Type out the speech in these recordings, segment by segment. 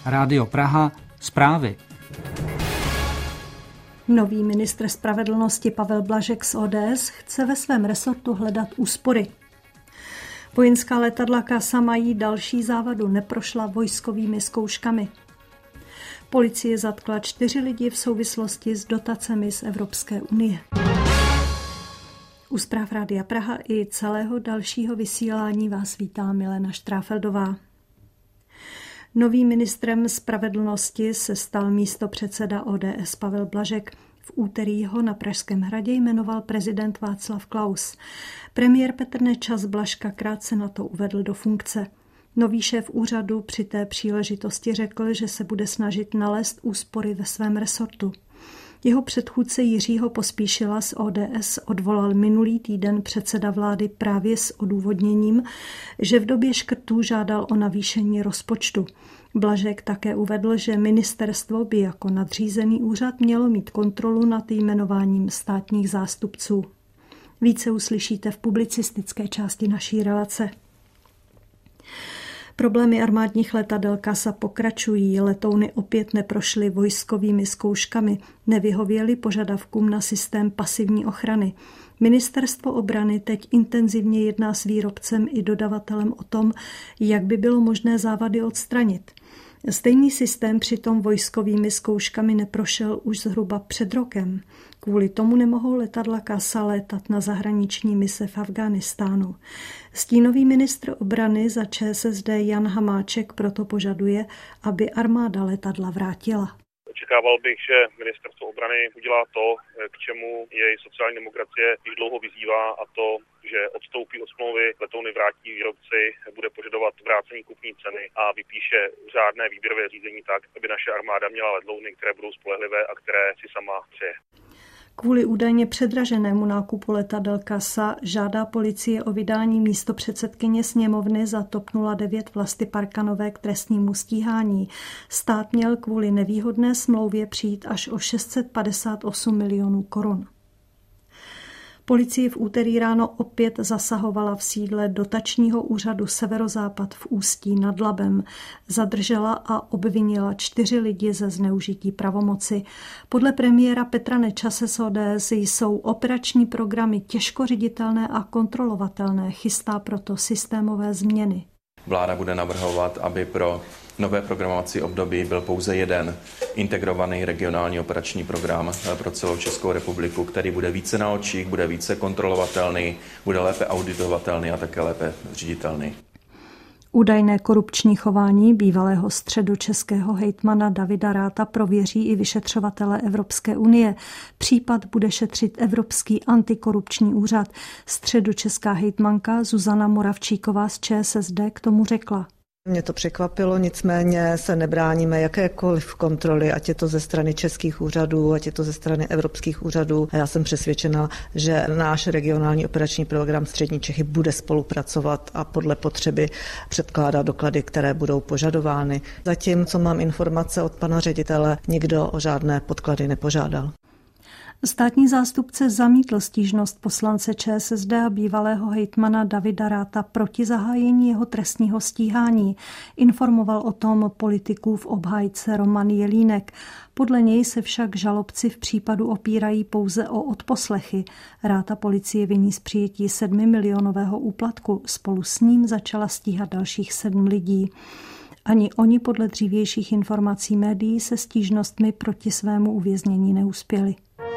Rádio Praha, zprávy. Nový ministr spravedlnosti Pavel Blažek z ODS chce ve svém resortu hledat úspory. Vojenská letadla CASA mají další závadu, neprošla vojskovými zkouškami. Policie zatkla 4 lidi v souvislosti s dotacemi z Evropské unie. U zpráv Rádia Praha i celého dalšího vysílání vás vítá Milena Štráfeldová. Novým ministrem spravedlnosti se stal místopředseda ODS Pavel Blažek. V úterý ho na Pražském hradě jmenoval prezident Václav Klaus. Premiér Petr Nečas Blažka krátce na to uvedl do funkce. Nový šéf úřadu při té příležitosti řekl, že se bude snažit nalézt úspory ve svém resortu. Jeho předchůdce Jiřího Pospíšila z ODS odvolal minulý týden předseda vlády právě s odůvodněním, že v době škrtů žádal o navýšení rozpočtu. Blažek také uvedl, že ministerstvo by jako nadřízený úřad mělo mít kontrolu nad jmenováním státních zástupců. Více uslyšíte v publicistické části naší relace. Problémy armádních letadel CASA pokračují, letouny opět neprošly vojskovými zkouškami, nevyhověly požadavkům na systém pasivní ochrany. Ministerstvo obrany teď intenzivně jedná s výrobcem i dodavatelem o tom, jak by bylo možné závady odstranit. Stejný systém přitom vojskovými zkouškami neprošel už zhruba před rokem. Kvůli tomu nemohou letadla CASA létat na zahraniční mise v Afghánistánu. Stínový ministr obrany za ČSSD Jan Hamáček proto požaduje, aby armáda letadla vrátila. Očekával bych, že ministerstvo obrany udělá to, k čemu jej sociální demokracie již dlouho vyzývá, a to, že odstoupí od smlouvy, letouny vrátí výrobci, bude požadovat vrácení kupní ceny a vypíše řádné výběrové řízení tak, aby naše armáda měla letouny, které budou spolehlivé a které si sama přeje. Kvůli údajně předraženému nákupu letadel CASA žádá policie o vydání místopředsedkyně sněmovny za TOP 09 Vlasty Parkanové k trestnímu stíhání. Stát měl kvůli nevýhodné smlouvě přijít až o 658 milionů korun. Policie v úterý ráno opět zasahovala v sídle dotačního úřadu Severozápad v Ústí nad Labem. Zadržela a obvinila 4 lidi ze zneužití pravomoci. Podle premiéra Petra Nečase z ODS jsou operační programy těžko ředitelné a kontrolovatelné, chystá proto systémové změny. Vláda bude navrhovat, aby pro nové programovací období byl pouze jeden integrovaný regionální operační program pro celou Českou republiku, který bude více na očích, bude více kontrolovatelný, bude lépe auditovatelný a také lépe říditelný. Údajné korupční chování bývalého středočeského hejtmana Davida Ratha prověří i vyšetřovatelé Evropské unie. Případ bude šetřit Evropský antikorupční úřad. Středočeská hejtmanka Zuzana Moravčíková z ČSSD k tomu řekla. Mě to překvapilo, nicméně se nebráníme jakékoliv kontroly, ať je to ze strany českých úřadů, ať je to ze strany evropských úřadů. A já jsem přesvědčena, že náš regionální operační program Střední Čechy bude spolupracovat a podle potřeby předkládat doklady, které budou požadovány. Zatím, co mám informace od pana ředitele, nikdo o žádné podklady nepožádal. Státní zástupce zamítl stížnost poslance ČSSD a bývalého hejtmana Davida Ratha proti zahájení jeho trestního stíhání. Informoval o tom politikův obhájce Roman Jelínek. Podle něj se však žalobci v případu opírají pouze o odposlechy. Ratha policie viní z přijetí 7milionového úplatku. Spolu s ním začala stíhat dalších 7 lidí. Ani oni podle dřívějších informací médií se stížnostmi proti svému uvěznění neuspěli.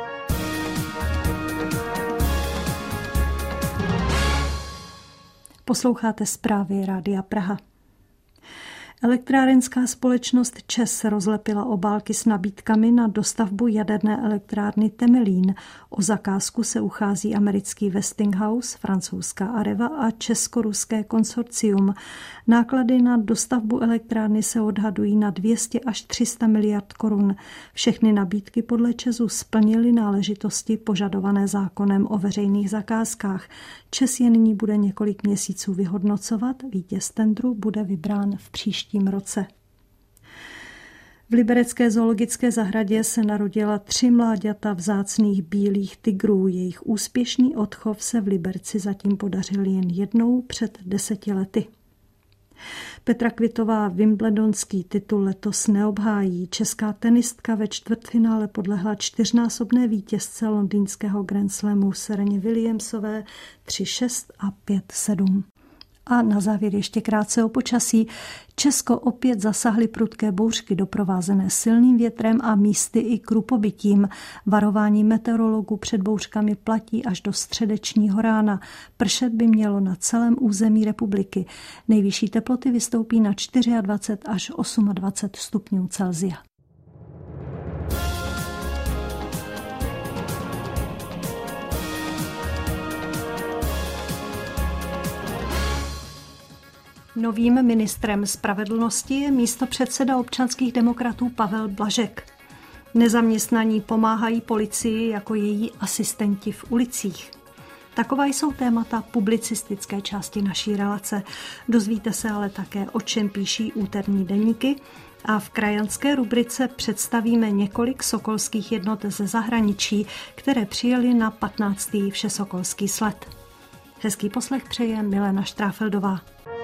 Posloucháte zprávy Rádia Praha. Elektrárenská společnost ČEZ rozlepila obálky s nabídkami na dostavbu jaderné elektrárny Temelín. O zakázku se uchází americký Westinghouse, francouzská Areva a česko-ruské konsorcium. Náklady na dostavbu elektrárny se odhadují na 200 až 300 miliard korun. Všechny nabídky podle ČEZu splnily náležitosti požadované zákonem o veřejných zakázkách. ČEZ je nyní bude několik měsíců vyhodnocovat, vítěz tendru bude vybrán v příštím roce. V liberecké zoologické zahradě se narodila 3 mláďata vzácných bílých tigrů. Jejich úspěšný odchov se v Liberci zatím podařil jen jednou před 10 lety. Petra Kvitová wimbledonský titul letos neobhájí. Česká tenistka ve čtvrtfinále podlehla 4násobné vítězce londýnského Grand Slamu Sereně Williamsové 3-6 a 5-7. A na závěr ještě krátce o počasí. Česko opět zasahly prudké bouřky doprovázené silným větrem a místy i krupobytím. Varování meteorologů před bouřkami platí až do středečního rána. Pršet by mělo na celém území republiky. Nejvyšší teploty vystoupí na 24 až 28 stupňů Celsia. Novým ministrem spravedlnosti je místopředseda občanských demokratů Pavel Blažek. Nezaměstnaní pomáhají policii jako její asistenti v ulicích. Taková jsou témata publicistické části naší relace. Dozvíte se ale také, o čem píší úterní deníky, a v krajanské rubrice představíme několik sokolských jednot ze zahraničí, které přijeli na 15. všesokolský sled. Hezký poslech přeje Milena Štráfeldová.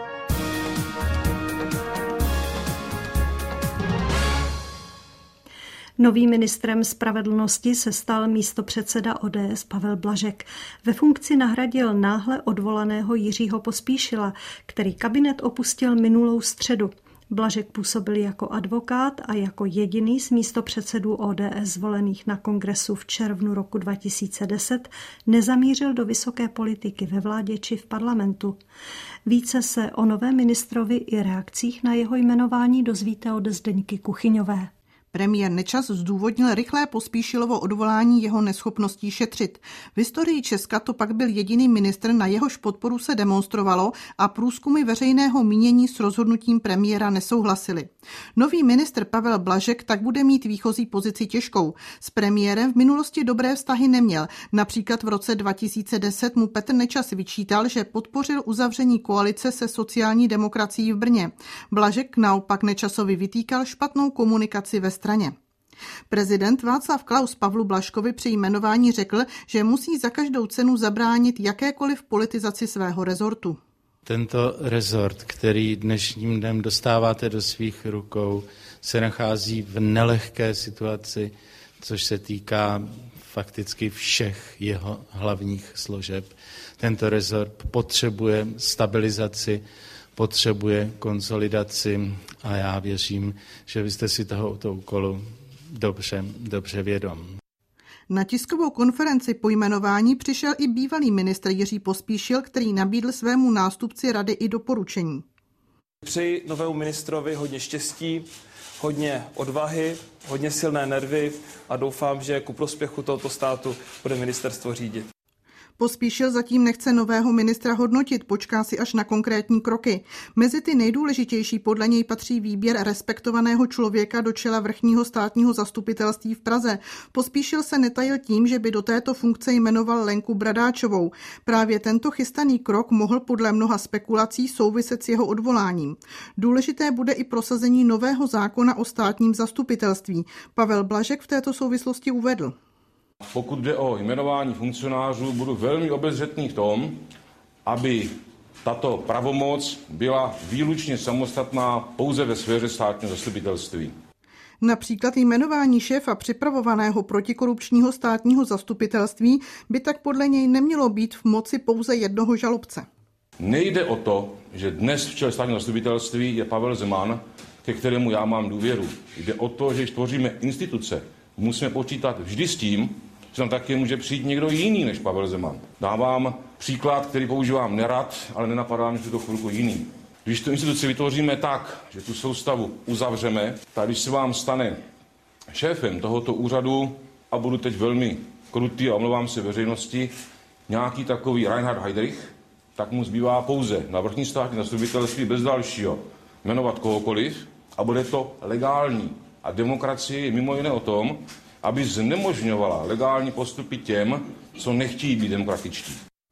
Novým ministrem spravedlnosti se stal místopředseda ODS Pavel Blažek. Ve funkci nahradil náhle odvolaného Jiřího Pospíšila, který kabinet opustil minulou středu. Blažek působil jako advokát a jako jediný z místopředsedů ODS zvolených na kongresu v červnu roku 2010 nezamířil do vysoké politiky ve vládě či v parlamentu. Více se o novém ministrovi i reakcích na jeho jmenování dozvíte od Zdeňky Kuchyňové. Premiér Nečas zdůvodnil rychlé Pospíšilovo odvolání jeho neschopností šetřit. V historii Česka to pak byl jediný ministr, na jehož podporu se demonstrovalo a průzkumy veřejného mínění s rozhodnutím premiéra nesouhlasily. Nový ministr Pavel Blažek tak bude mít výchozí pozici těžkou. S premiérem v minulosti dobré vztahy neměl. Například v roce 2010 mu Petr Nečas vyčítal, že podpořil uzavření koalice se sociální demokracií v Brně. Blažek naopak Nečasovi vytýkal špatnou komunikaci ve straně. Prezident Václav Klaus Pavlu Blažkovi při jmenování řekl, že musí za každou cenu zabránit jakékoliv politizaci svého rezortu. Tento rezort, který dnešním dnem dostáváte do svých rukou, se nachází v nelehké situaci, což se týká fakticky všech jeho hlavních složeb. Tento rezort potřebuje stabilizaci, potřebuje konsolidaci a já věřím, že vy jste si tohoto úkolu dobře vědom. Na tiskovou konferenci po jmenování přišel i bývalý ministr Jiří Pospíšil, který nabídl svému nástupci rady i doporučení. Přeji novému ministrovi hodně štěstí, hodně odvahy, hodně silné nervy a doufám, že ku prospěchu tohoto státu bude ministerstvo řídit. Pospíšil zatím nechce nového ministra hodnotit, počká si až na konkrétní kroky. Mezi ty nejdůležitější podle něj patří výběr respektovaného člověka do čela vrchního státního zastupitelství v Praze. Pospíšil se netajil tím, že by do této funkce jmenoval Lenku Bradáčovou. Právě tento chystaný krok mohl podle mnoha spekulací souviset s jeho odvoláním. Důležité bude i prosazení nového zákona o státním zastupitelství. Pavel Blažek v této souvislosti uvedl. Pokud jde o jmenování funkcionářů, budu velmi obezřetný v tom, aby tato pravomoc byla výlučně samostatná pouze ve sféře státního zastupitelství. Například jmenování šéfa připravovaného protikorupčního státního zastupitelství by tak podle něj nemělo být v moci pouze jednoho žalobce. Nejde o to, že dnes v čele státního zastupitelství je Pavel Zeman, ke kterému já mám důvěru. Jde o to, že když tvoříme instituce, musíme počítat vždy s tím, že tam taky může přijít někdo jiný než Pavel Zeman. Dávám příklad, který používám nerad, ale nenapadá mě v tuto chvilku jiný. Když tu instituci vytvoříme tak, že tu soustavu uzavřeme, tak když se vám stane šéfem tohoto úřadu, a budu teď velmi krutý a omlouvám se veřejnosti, nějaký takový Reinhard Heydrich, tak mu zbývá pouze na vrchní státní zastupitelství bez dalšího jmenovat kohokoliv a bude to legální. A demokracie je mimo jiné o tom, aby znemožňovala legální postupy těm, co nechtějí být demokratičtí.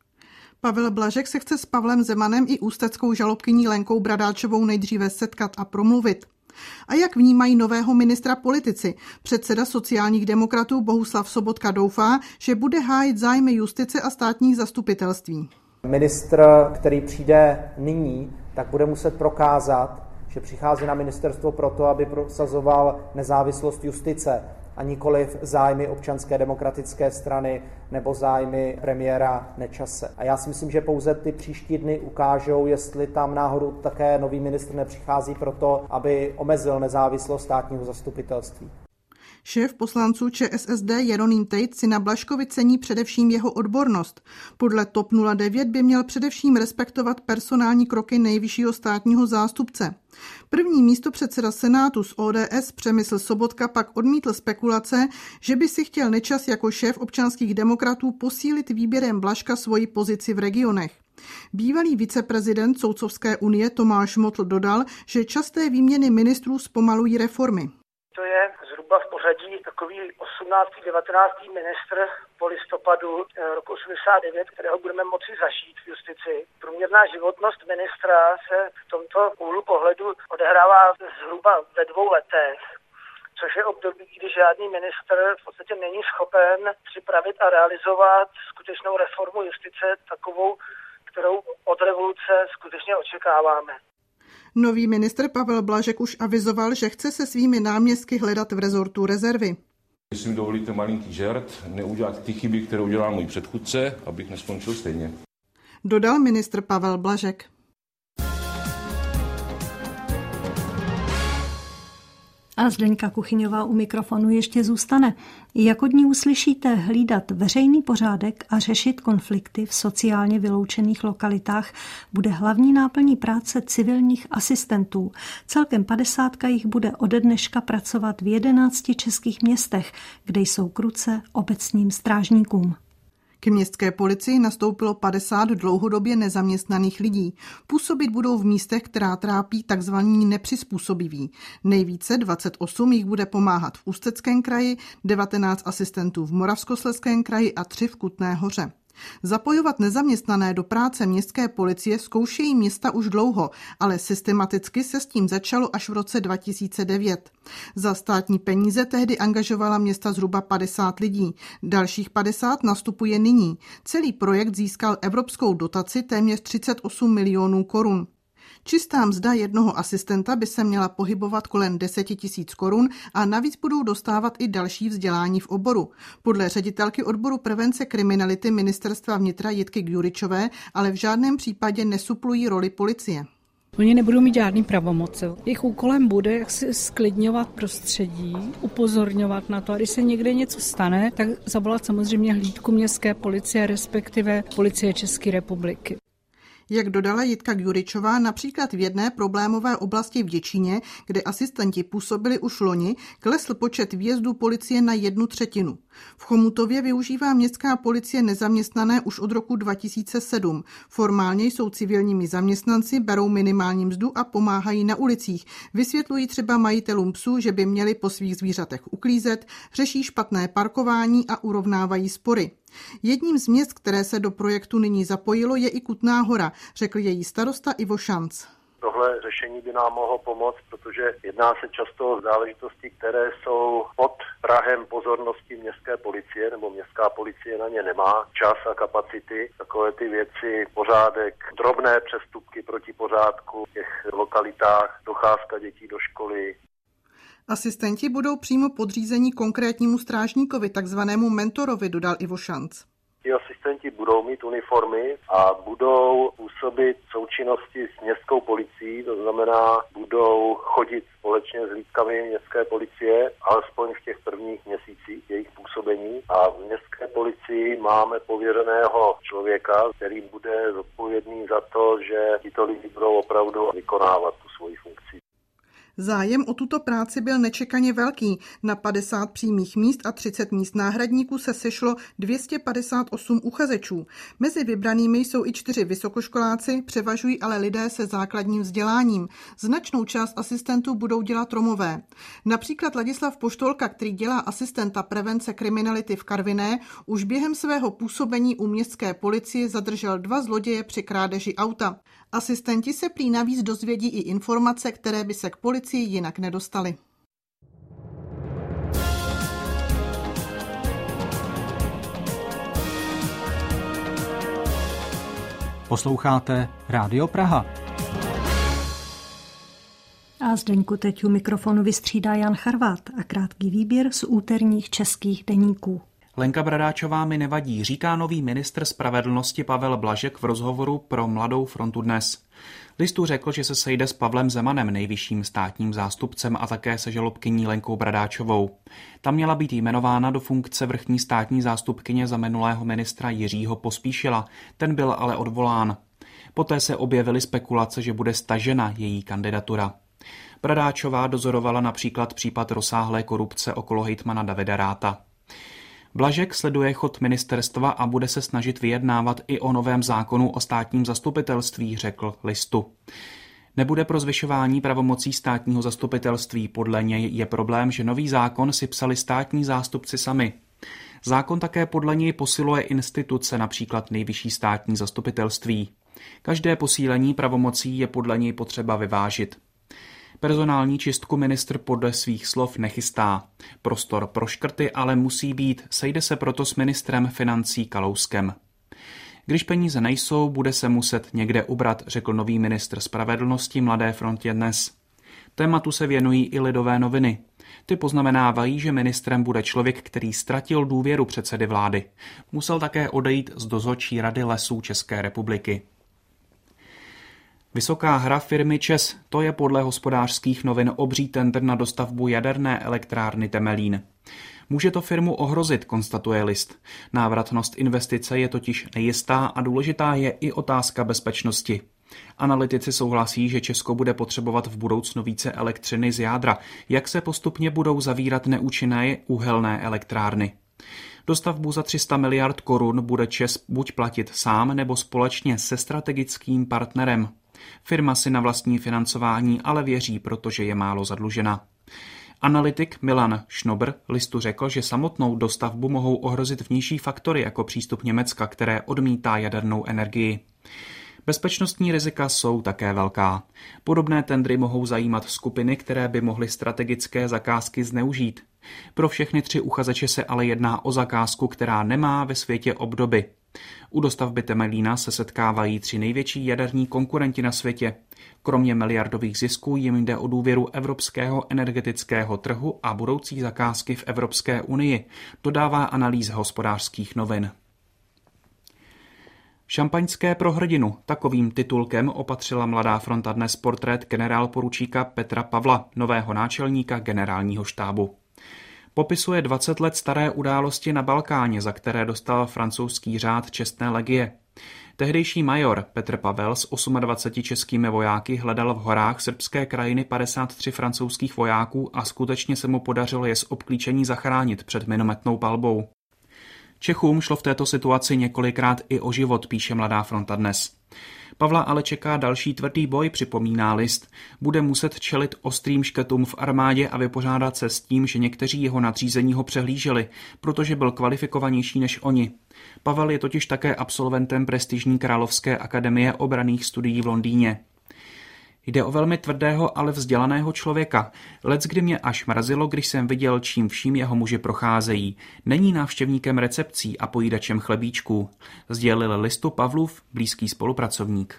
Pavel Blažek se chce s Pavlem Zemanem i ústeckou žalobkyní Lenkou Bradáčovou nejdříve setkat a promluvit. A jak vnímají nového ministra politici? Předseda sociálních demokratů Bohuslav Sobotka doufá, že bude hájit zájmy justice a státních zastupitelství. Ministr, který přijde nyní, tak bude muset prokázat, že přichází na ministerstvo proto, aby prosazoval nezávislost justice a nikoliv zájmy Občanské demokratické strany nebo zájmy premiéra Nečase. A já si myslím, že pouze ty příští dny ukážou, jestli tam náhodou také nový ministr nepřichází proto, aby omezil nezávislost státního zastupitelství. Šéf poslanců ČSSD Jeroným Tejc si na Blažkovi cení především jeho odbornost. Podle TOP 09 by měl především respektovat personální kroky nejvyššího státního zástupce. První místopředseda Senátu z ODS Přemysl Sobotka pak odmítl spekulace, že by si chtěl Nečas jako šéf občanských demokratů posílit výběrem Blažka svoji pozici v regionech. Bývalý viceprezident Soudcovské unie Tomáš Motl dodal, že časté výměny ministrů zpomalují reformy. To je zhruba v pořadí takový 18. 19. ministr po listopadu roku 89, kterého budeme moci zažít v justici. Průměrná životnost ministra se v tomto úhlu pohledu odehrává zhruba ve 2 letech, což je období, kdy žádný ministr v podstatě není schopen připravit a realizovat skutečnou reformu justice takovou, kterou od revoluce skutečně očekáváme. Nový ministr Pavel Blažek už avizoval, že chce se svými náměstky hledat v rezortu rezervy. Jestli mi dovolíte malinký žert, neudělat ty chyby, které udělal můj předchůdce, abych neskončil stejně. Dodal ministr Pavel Blažek. A Zdeňka Kuchyňová u mikrofonu ještě zůstane. Jak od ní uslyšíte, hlídat veřejný pořádek a řešit konflikty v sociálně vyloučených lokalitách bude hlavní náplní práce civilních asistentů. Celkem 50 jich bude ode dneška pracovat v 11 českých městech, kde jsou k ruce obecním strážníkům. K městské policii nastoupilo 50 dlouhodobě nezaměstnaných lidí. Působit budou v místech, která trápí tzv. Nepřizpůsobiví. Nejvíce 28 jich bude pomáhat v Ústeckém kraji, 19 asistentů v Moravskoslezském kraji a 3 v Kutné Hoře. Zapojovat nezaměstnané do práce městské policie zkoušejí města už dlouho, ale systematicky se s tím začalo až v roce 2009. Za státní peníze tehdy angažovala města zhruba 50 lidí. Dalších 50 nastupuje nyní. Celý projekt získal evropskou dotaci téměř 38 milionů korun. Čistá mzda jednoho asistenta by se měla pohybovat kolem 10 000 korun a navíc budou dostávat i další vzdělání v oboru. Podle ředitelky odboru prevence kriminality Ministerstva vnitra Jitky Gjuričové ale v žádném případě nesuplují roli policie. Oni nebudou mít žádný pravomoci. Jejich úkolem bude jak si sklidňovat prostředí, upozorňovat na to, a když se někde něco stane, tak zavolat samozřejmě hlídku městské policie, respektive policie České republiky. Jak dodala Jitka Gjuričová, například v jedné problémové oblasti v Děčíně, kde asistenti působili už loni, klesl počet výjezdů policie na 1/3. V Chomutově využívá městská policie nezaměstnané už od roku 2007. Formálně jsou civilními zaměstnanci, berou minimální mzdu a pomáhají na ulicích. Vysvětlují třeba majitelům psů, že by měli po svých zvířatech uklízet, řeší špatné parkování a urovnávají spory. Jedním z měst, které se do projektu nyní zapojilo, je i Kutná Hora, řekl její starosta Ivo Šanc. Tohle řešení by nám mohlo pomoct, protože jedná se často o záležitosti, které jsou pod prahem pozornosti městské policie, nebo městská policie na ně nemá čas a kapacity. Takové ty věci, pořádek, drobné přestupky proti pořádku v těch lokalitách, docházka dětí do školy. Asistenti budou přímo podřízení konkrétnímu strážníkovi, takzvanému mentorovi, dodal Ivo Šanc. Ti asistenti budou mít uniformy a budou působit v součinnosti s městskou policií, to znamená, budou chodit společně s hlídkami městské policie, alespoň v těch prvních měsících jejich působení. A v městské policii máme pověřeného člověka, který bude zodpovědný za to, že tito lidi budou opravdu vykonávat tu svoji funkci. Zájem o tuto práci byl nečekaně velký. Na 50 přímých míst a 30 míst náhradníků se sešlo 258 uchazečů. Mezi vybranými jsou i 4 vysokoškoláci, převažují ale lidé se základním vzděláním. Značnou část asistentů budou dělat Romové. Například Ladislav Poštolka, který dělá asistenta prevence kriminality v Karviné, už během svého působení u městské policie zadržel 2 zloděje při krádeži auta. Asistenti se prý navíc dozvědí i informace, které by se k policii jinak nedostaly. Posloucháte Rádio Praha. vás, Zdeňku, teď u mikrofonu vystřídá Jan Charvát a krátký výběr z úterních českých deníků. Lenka Bradáčová mi nevadí, říká nový ministr spravedlnosti Pavel Blažek v rozhovoru pro Mladou frontu Dnes. Listu řekl, že se sejde s Pavlem Zemanem, nejvyšším státním zástupcem, a také se žalobkyní Lenkou Bradáčovou. Ta měla být jmenována do funkce vrchní státní zástupkyně za minulého ministra Jiřího Pospíšila, ten byl ale odvolán. Poté se objevily spekulace, že bude stažena její kandidatura. Bradáčová dozorovala například případ rozsáhlé korupce okolo hejtmana Davida Ratha. Blažek sleduje chod ministerstva a bude se snažit vyjednávat i o novém zákonu o státním zastupitelství, řekl Listu. Nebude pro zvyšování pravomocí státního zastupitelství, podle něj je problém, že nový zákon si psali státní zástupci sami. Zákon také podle něj posiluje instituce, například nejvyšší státní zastupitelství. Každé posílení pravomocí je podle něj potřeba vyvážit. Personální čistku ministr podle svých slov nechystá. Prostor pro škrty ale musí být, sejde se proto s ministrem financí Kalouskem. Když peníze nejsou, bude se muset někde ubrat, řekl nový ministr spravedlnosti Mladé frontě Dnes. Tématu se věnují i Lidové noviny. Ty poznamenávají, že ministrem bude člověk, který ztratil důvěru předsedy vlády. Musel také odejít z dozorčí rady Lesů České republiky. Vysoká hra firmy ČEZ, to je podle Hospodářských novin obří tendr na dostavbu jaderné elektrárny Temelín. Může to firmu ohrozit, konstatuje List. Návratnost investice je totiž nejistá a důležitá je i otázka bezpečnosti. Analytici souhlasí, že Česko bude potřebovat v budoucnu více elektřiny z jádra, jak se postupně budou zavírat neúčinné uhelné elektrárny. Dostavbu za 300 miliard korun bude ČEZ buď platit sám nebo společně se strategickým partnerem. Firma si na vlastní financování ale věří, protože je málo zadlužena. Analytik Milan Schnobr Listu řekl, že samotnou dostavbu mohou ohrozit vnější faktory jako přístup Německa, které odmítá jadernou energii. Bezpečnostní rizika jsou také velká. Podobné tendry mohou zajímat skupiny, které by mohly strategické zakázky zneužít. Pro všechny 3 uchazeče se ale jedná o zakázku, která nemá ve světě obdoby. U dostavby Temelína se setkávají 3 největší jaderní konkurenti na světě. Kromě miliardových zisků jim jde o důvěru evropského energetického trhu a budoucí zakázky v Evropské unii, dodává analýza Hospodářských novin. Šampaňské pro hrdinu, takovým titulkem opatřila Mladá fronta Dnes portrét generálporučíka Petra Pavla, nového náčelníka generálního štábu. Popisuje 20 let staré události na Balkáně, za které dostal francouzský řád čestné legie. Tehdejší major Petr Pavel s 28 českými vojáky hledal v horách srbské krajiny 53 francouzských vojáků a skutečně se mu podařilo je z obklíčení zachránit před minometnou palbou. Čechům šlo v této situaci několikrát i o život, píše Mladá fronta Dnes. Pavla ale čeká další tvrdý boj, připomíná List. Bude muset čelit ostrým škrtům v armádě a vypořádat se s tím, že někteří jeho nadřízení ho přehlíželi, protože byl kvalifikovanější než oni. Pavel je totiž také absolventem prestižní Královské akademie obranných studií v Londýně. Jde o velmi tvrdého, ale vzdělaného člověka. Leckdy mě až mrazilo, když jsem viděl, čím vším jeho muži procházejí. Není návštěvníkem recepcí a pojídačem chlebíčků, sdělil Listu Pavlův blízký spolupracovník.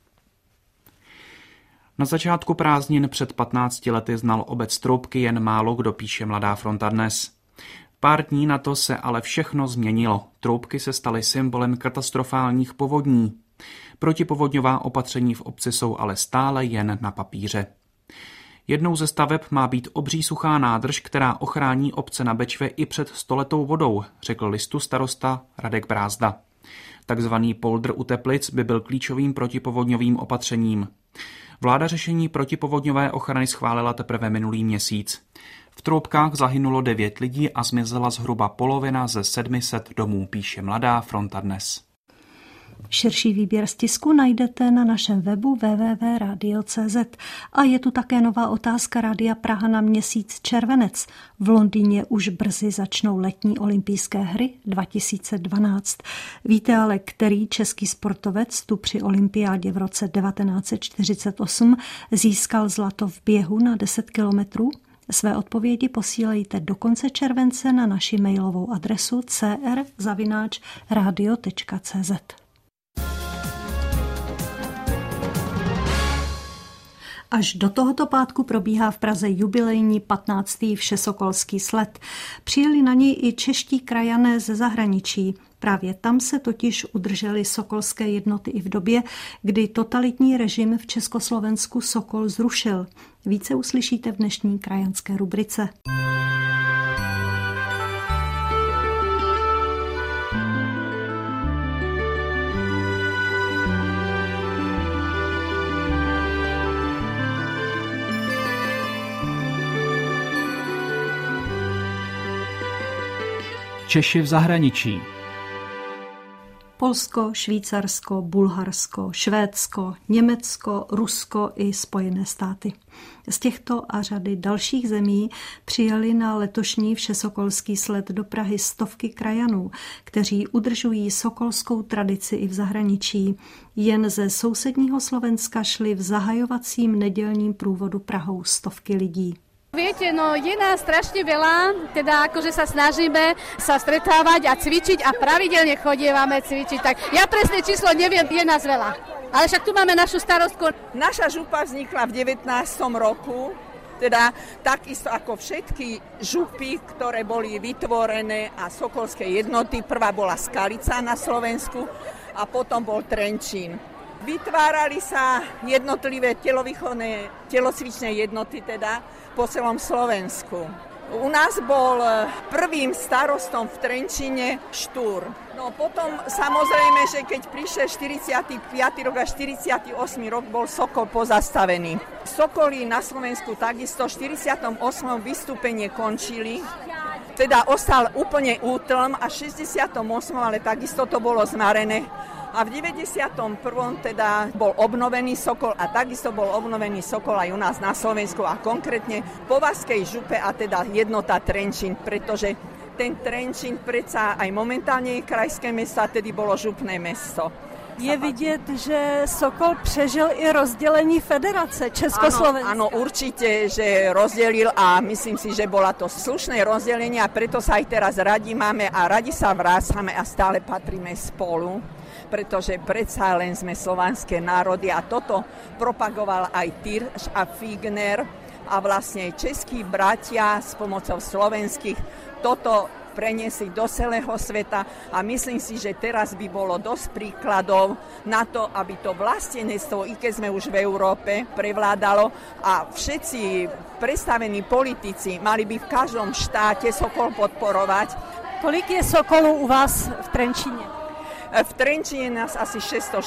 Na začátku prázdnin před 15 lety znal obec Troubky jen málo kdo, píše Mladá fronta Dnes. Pár dní na to se ale všechno změnilo. Troubky se staly symbolem katastrofálních povodní. Protipovodňová opatření v obci jsou ale stále jen na papíře. Jednou ze staveb má být obří suchá nádrž, která ochrání obce na Bečvě i před 100letou vodou, řekl Listu starosta Radek Brázda. Takzvaný poldr u Teplic by byl klíčovým protipovodňovým opatřením. Vláda řešení protipovodňové ochrany schválila teprve minulý měsíc. V Troubkách zahynulo 9 lidí a zmizela zhruba polovina ze 700 domů, píše Mladá fronta Dnes. Širší výběr z tisku najdete na našem webu www.radio.cz a je tu také nová otázka Rádia Praha na měsíc červenec. V Londýně už brzy začnou letní olympijské hry 2012. Víte ale, který český sportovec tu při olympiádě v roce 1948 získal zlato v běhu na 10 kilometrů? Své odpovědi posílejte do konce července na naši mailovou adresu cr@radio.cz. Až do tohoto pátku probíhá v Praze jubilejní 15. Všesokolský sled. Přijeli na něj i čeští krajané ze zahraničí. Právě tam se totiž udržely sokolské jednoty i v době, kdy totalitní režim v Československu Sokol zrušil. Více uslyšíte v dnešní krajanské rubrice. Češi v zahraničí. Polsko, Švýcarsko, Bulharsko, Švédsko, Německo, Rusko i Spojené státy. Z těchto a řady dalších zemí přijeli na letošní Všesokolský sled do Prahy stovky krajanů, kteří udržují sokolskou tradici i v zahraničí. Jen ze sousedního Slovenska šli v zahajovacím nedělním průvodu Prahou stovky lidí. Viete, no je nás strašne veľa, teda akože sa snažíme sa stretávať a cvičiť a pravidelne chodievame cvičiť, tak ja presne číslo neviem, je nás veľa. Ale však tu máme našu starostku. Naša župa vznikla v 19. roku, teda takisto ako všetky župy, ktoré boli vytvorené a sokolské jednoty. Prvá bola Skalica na Slovensku a potom bol Trenčín. Vytvárali sa jednotlivé telocvičné jednoty teda po celom Slovensku. U nás bol prvým starostom v Trenčíne Štúr. No potom samozrejme, že keď prišiel 45. rok a 48. rok, bol Sokol pozastavený. Sokoly na Slovensku takisto v 48. vystúpenie končili. Teda ostal úplne útlm a v 68. ale takisto to bolo zmarené. A v 91. teda bol obnovený Sokol a takisto bol obnovený Sokol aj u nás na Slovensku a konkrétne po Vaskej župe a teda jednota Trenčín, pretože ten Trenčín predsa aj momentálne je krajské mesto a tedy bolo župné mesto. Je vidět, že Sokol přežil i rozdělení federace Československa. Áno, určite, že rozdelil a myslím si, že bola to slušné rozdelenie a preto sa aj teraz radi máme a radi sa vrácame a stále patríme spolu, pretože predsa len sme slovanské národy a toto propagoval aj Tyrš a Figner a vlastne českí bratia s pomocou slovenských toto preniesli do celého sveta a myslím si, že teraz by bolo dosť príkladov na to, aby to vlastenectvo, i keď sme už v Európe, prevládalo a všetci predstavení politici mali by v každom štáte Sokol podporovať. Kolik je Sokolů u vás v Trenčíne? V Trenčíne nás asi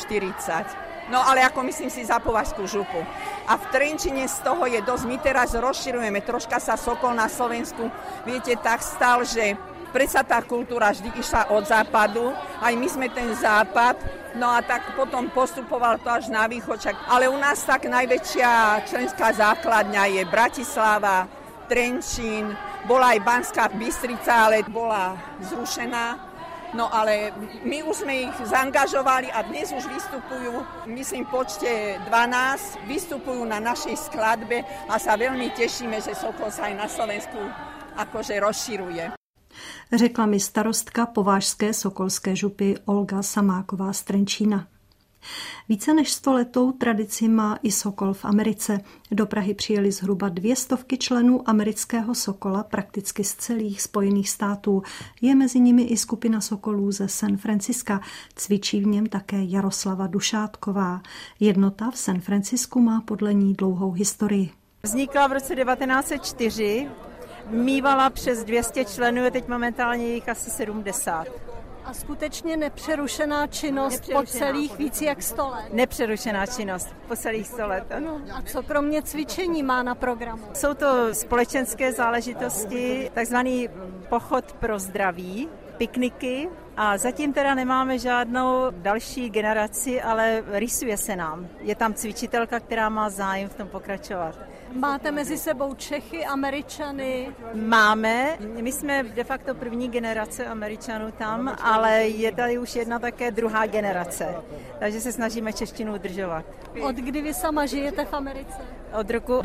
640. No ale ako myslím si za Považskú župu. A v Trenčíne z toho je dosť. My teraz rozširujeme. Troška sa Sokol na Slovensku, viete, tak stal, že predsa tá kultúra vždy išla od západu. Aj my sme ten západ. No a tak potom postupoval to až na východ. Ale u nás tak najväčšia členská základňa je Bratislava, Trenčín, bola aj Banská Bystrica, ale bola zrušená. No ale my už sme ich zaangažovali a dnes už vystupujú, myslím, počte 12, vystupujú na našej skladbe a sa veľmi tešíme, že Sokol sa aj na Slovensku akože rozširuje. Řekla mi starostka povážské sokolské župy Olga Samáková z Trenčína. Více než 100letou tradici má i Sokol v Americe. Do Prahy přijeli zhruba 200 členů amerického Sokola prakticky z celých Spojených států. Je mezi nimi i skupina Sokolů ze San Franciska. Cvičí v něm také Jaroslava Dušátková. Jednota v San Francisku má podle ní dlouhou historii. Vznikla v roce 1904, mívala přes 200 členů, teď momentálně jich asi 70. A skutečně nepřerušená činnost po celých víc jak 100 let. Nepřerušená činnost po celých 100 let, ano. A co kromě cvičení má na programu? Jsou to společenské záležitosti, takzvaný pochod pro zdraví, pikniky a zatím teda nemáme žádnou další generaci, ale rýsuje se nám. Je tam cvičitelka, která má zájem v tom pokračovat. Máte mezi sebou Čechy, Američany? Máme. My jsme de facto první generace Američanů tam, ale je tady už jedna také druhá generace. Takže se snažíme češtinu udržovat. Od kdy vy sama žijete v Americe? Od roku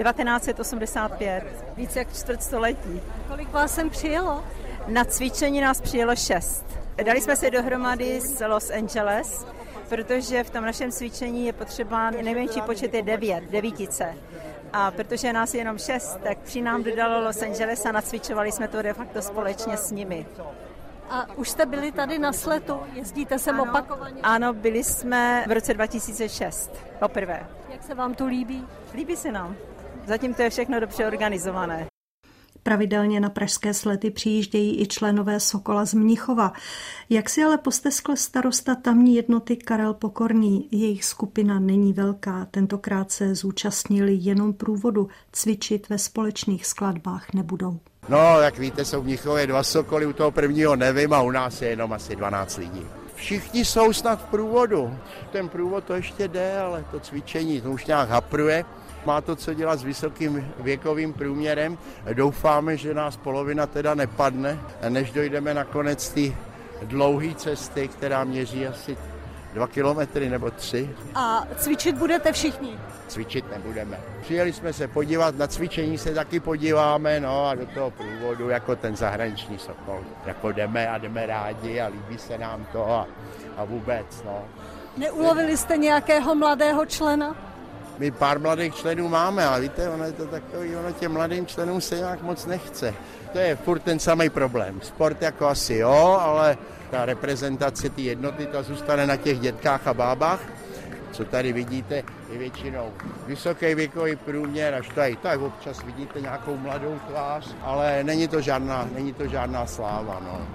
1985. Více jak čtvrtstoletí. Kolik vás sem přijelo? Na cvičení nás přijelo 6. Dali jsme se dohromady z Los Angeles protože v tom našem cvičení je potřeba, nejmenší počet je 9, devítice. A protože nás je jenom 6, tak 3 nám dodalo Los Angeles a nacvičovali jsme to de facto společně s nimi. A už jste byli tady na sletu? Jezdíte sem opakovaně? Ano, byli jsme v roce 2006, poprvé. Jak se vám tu líbí? Líbí se nám. Zatím to je všechno dobře organizované. Pravidelně na pražské slety přijíždějí i členové Sokola z Mnichova. Jak si ale posteskl starosta tamní jednoty Karel Pokorný, jejich skupina není velká, tentokrát se zúčastnili jenom průvodu, cvičit ve společných skladbách nebudou. No, jak víte, jsou v Mnichově 2 sokoly, u toho prvního nevím a u nás je jenom asi 12 lidí. Všichni jsou snad v průvodu. Ten průvod to ještě jde, ale to cvičení to už nějak hapruje. Má to co dělat s vysokým věkovým průměrem. Doufáme, že nás polovina teda nepadne, než dojdeme na konec té dlouhé cesty, která měří asi 2 kilometry nebo 3. A cvičit budete všichni? Cvičit nebudeme. Přijeli jsme se podívat, na cvičení se taky podíváme, no a do toho průvodu jako ten zahraniční Sokol. Jako jdeme a jdeme rádi a líbí se nám to a vůbec, no. Neulovili jste nějakého mladého člena? My pár mladých členů máme, ale víte, ono je to takový, těm mladým členům se nějak moc nechce. To je furt ten samý problém. Sport jako asi jo, ale ta reprezentace té jednoty, ta zůstane na těch dětkách a bábách, co tady vidíte, je většinou vysoký věkový průměr, až tady tak občas vidíte nějakou mladou tvář, ale není to žádná sláva, no.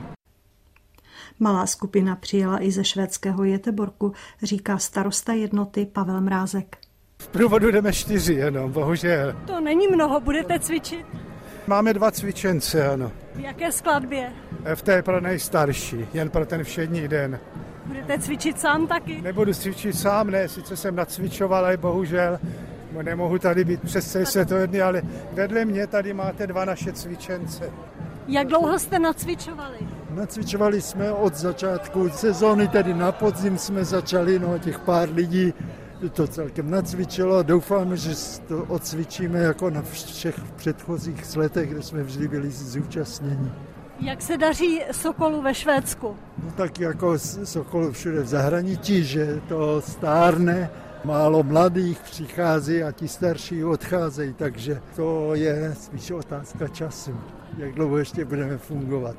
Malá skupina přijela i ze švédského Göteborgu, říká starosta jednoty Pavel Mrázek. V průvodu jdeme 4 jenom, bohužel. To není mnoho, budete cvičit? Máme 2 cvičence, ano. V jaké skladbě? V té pro nejstarší, jen pro ten všední den. Budete cvičit sám taky? Nebudu cvičit sám, ne, sice jsem nacvičoval, ale bohužel nemohu tady být přes celé světově, ale vedle mě tady máte 2 naše cvičence. Jak dlouho jste nacvičovali? Nacvičovali jsme od začátku sezóny, tedy na podzim jsme začali, no těch pár lidí to celkem nacvičilo a doufáme, že to odcvičíme jako na všech předchozích sletech, kde jsme vždy byli zúčastněni. Jak se daří Sokolu ve Švédsku? No tak jako Sokolu všude v zahraničí, že to stárne, málo mladých přichází a ti starší odcházejí, takže to je spíš otázka času, jak dlouho ještě budeme fungovat.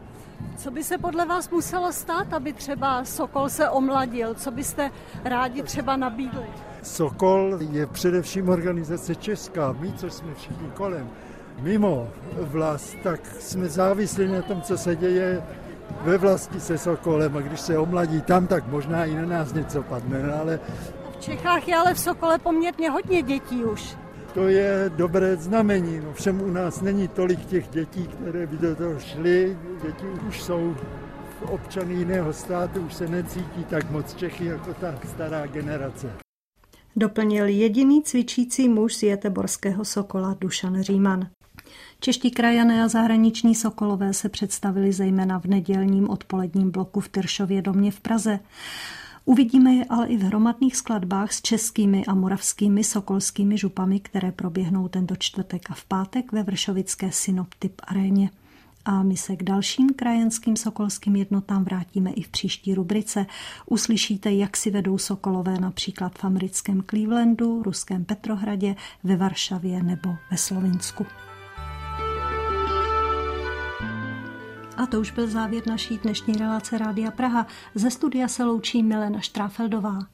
Co by se podle vás muselo stát, aby třeba Sokol se omladil? Co byste rádi třeba nabídli? Sokol je především organizace česká. My, co jsme všichni kolem, mimo vlast, tak jsme závislí na tom, co se děje ve vlasti se Sokolem. A když se omladí tam, tak možná i na nás něco padne. Ale v Čechách je ale v Sokole poměrně hodně dětí už. To je dobré znamení. No všem u nás není tolik těch dětí, které by do toho šly. Děti už jsou občany jiného státu, už se necítí tak moc Čechy jako ta stará generace. Doplnil jediný cvičící muž z Göteborského Sokola Dušan Říman. Čeští krajané a zahraniční sokolové se představili zejména v nedělním odpoledním bloku v Tyršově domě v Praze. Uvidíme je ale i v hromadných skladbách s českými a moravskými sokolskými župami, které proběhnou tento čtvrtek a v pátek ve vršovické Synoptyp aréně. A my se k dalším krajanským sokolským jednotám vrátíme i v příští rubrice. Uslyšíte, jak si vedou sokolové například v americkém Clevelandu, ruském Petrohradě, ve Varšavě nebo ve Slovinsku. A to už byl závěr naší dnešní relace Rádia Praha. Ze studia se loučí Milena Štráfeldová.